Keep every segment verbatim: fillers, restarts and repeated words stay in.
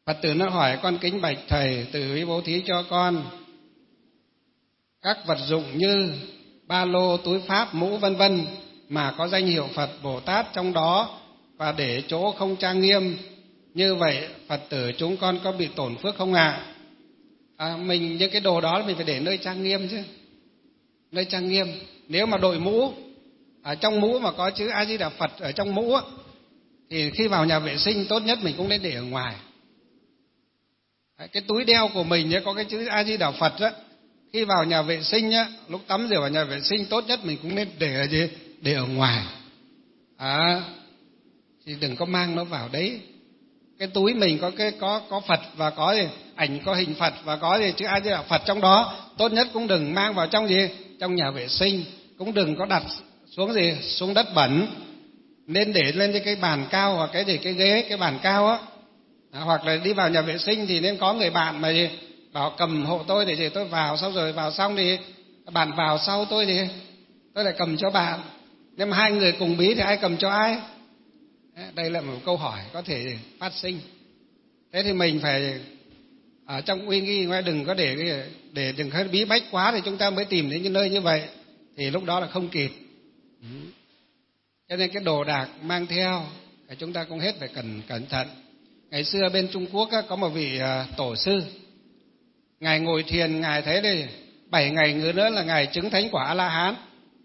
Phật tử nó hỏi: con kính bạch thầy, từ bi bố thí cho con các vật dụng như ba lô, túi pháp, mũ vân vân mà có danh hiệu Phật Bồ Tát trong đó, và để chỗ không trang nghiêm, như vậy Phật tử chúng con có bị tổn phước không ạ? À? À, mình những cái đồ đó mình phải để nơi trang nghiêm chứ, nơi trang nghiêm. Nếu mà đội mũ, ở trong mũ mà có chữ A Di Đà Phật ở trong mũ á, thì khi vào nhà vệ sinh tốt nhất mình cũng nên để ở ngoài. Cái túi đeo của mình có cái chữ A Di Đà Phật á, khi vào nhà vệ sinh á, lúc tắm rửa vào nhà vệ sinh tốt nhất mình cũng nên để ở gì? Để ở ngoài. À, thì đừng có mang nó vào đấy. Cái túi mình có cái có có Phật và có gì? Ảnh có hình Phật và có gì? Chữ A Di Đà Phật trong đó, tốt nhất cũng đừng mang vào trong gì? Trong nhà vệ sinh, cũng đừng có đặt xuống gì? Xuống đất bẩn. Nên để lên cái bàn cao hoặc cái gì cái ghế, cái bàn cao á. À, hoặc là đi vào nhà vệ sinh thì nên có người bạn mà gì? Bảo cầm hộ tôi để gì tôi vào, sau rồi vào xong thì bạn vào sau tôi thì tôi lại cầm cho bạn. Nếu mà hai người cùng bí thì ai cầm cho ai? Đây là một câu hỏi có thể phát sinh. Thế thì mình phải ở trong uy nghi, đừng có để để đừng có bí bách quá thì chúng ta mới tìm đến những nơi như vậy, thì lúc đó là không kịp. Cho nên cái đồ đạc mang theo thì chúng ta cũng hết phải cẩn cẩn thận. Ngày xưa bên Trung Quốc á, có một vị tổ sư, ngài ngồi thiền, ngài thấy đây bảy ngày nữa là ngài chứng thánh quả A La Hán.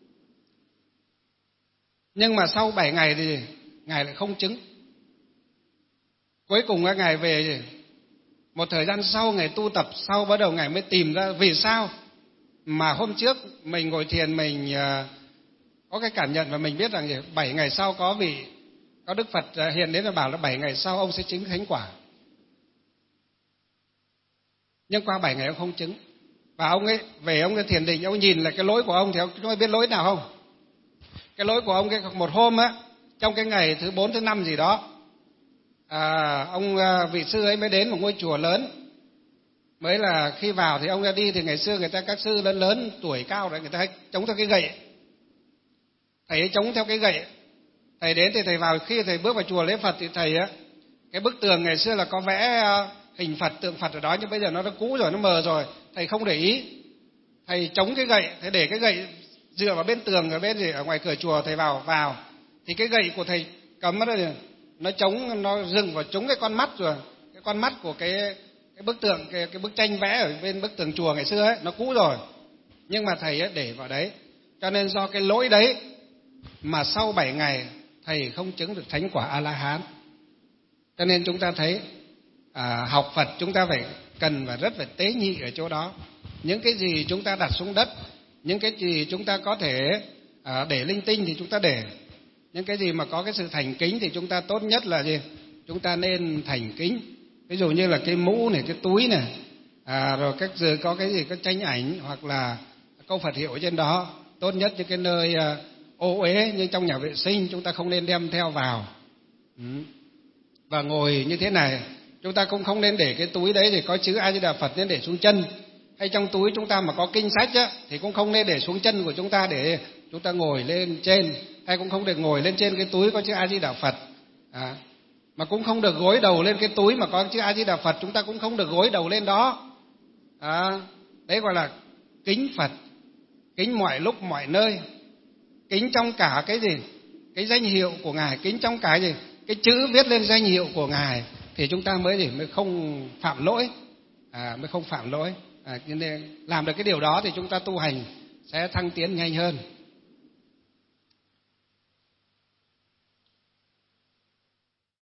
Nhưng mà sau bảy ngày thì ngài lại không chứng. Cuối cùng các ngài về, một thời gian sau ngài tu tập sau, bắt đầu ngài mới tìm ra vì sao mà hôm trước mình ngồi thiền mình có cái cảm nhận và mình biết rằng bảy ngày sau có vị có Đức Phật hiện đến và bảo là bảy ngày sau ông sẽ chứng thánh quả. Nhưng qua bảy ngày ông không chứng. Và ông ấy về ông ấy thiền định, ông nhìn là cái lỗi của ông thì ông có biết lỗi nào không? Cái lỗi của ông cái một hôm á, trong cái ngày thứ bốn thứ năm gì đó, à, ông vị sư ấy mới đến một ngôi chùa lớn. Mới là khi vào thì ông ra đi thì ngày xưa người ta các sư lớn lớn tuổi cao rồi người ta hay chống theo cái gậy. Thầy ấy chống theo cái gậy. Thầy đến thì thầy vào, khi thầy bước vào chùa lễ Phật thì thầy á, cái bức tường ngày xưa là có vẽ hình Phật, tượng Phật ở đó, nhưng bây giờ nó đã cũ rồi, nó mờ rồi, thầy không để ý. Thầy chống cái gậy, thầy để cái gậy dựa vào bên tường ở bên gì ở ngoài cửa chùa, thầy vào vào thì cái gậy của thầy cắm đó nó chống, nó dừng vào trúng cái con mắt rồi. Cái con mắt của cái cái bức tượng, cái, cái bức tranh vẽ ở bên bức tường chùa ngày xưa ấy, nó cũ rồi. Nhưng mà thầy ấy để vào đấy. Cho nên do cái lỗi đấy mà sau bảy ngày thầy không chứng được thánh quả A La Hán. Cho nên chúng ta thấy à, học Phật chúng ta phải cần và rất phải tế nhị ở chỗ đó. Những cái gì chúng ta đặt xuống đất, những cái gì chúng ta có thể à, để linh tinh thì chúng ta để. Những cái gì mà có cái sự thành kính thì chúng ta tốt nhất là gì? Chúng ta nên thành kính. Ví dụ như là cái mũ này, cái túi này, à, rồi các giờ có cái gì, có tranh ảnh hoặc là câu Phật hiệu ở trên đó. Tốt nhất những cái nơi à, ô uế như trong nhà vệ sinh chúng ta không nên đem theo vào. Ừ. Và ngồi như thế này, chúng ta cũng không nên để cái túi đấy thì có chữ A Di Đà Phật nên để xuống chân. Hay trong túi chúng ta mà có kinh sách á, thì cũng không nên để xuống chân của chúng ta để chúng ta ngồi lên trên. Hay cũng không được ngồi lên trên cái túi có chữ A Di Đà Phật. À, mà cũng không được gối đầu lên cái túi mà có chữ A Di Đà Phật, chúng ta cũng không được gối đầu lên đó. À, đấy gọi là kính Phật, kính mọi lúc mọi nơi, kính trong cả cái gì, cái danh hiệu của Ngài, kính trong cái gì, cái chữ viết lên danh hiệu của Ngài, thì chúng ta mới gì mới không phạm lỗi, à, mới không phạm lỗi. À, nên làm được cái điều đó thì chúng ta tu hành sẽ thăng tiến nhanh hơn.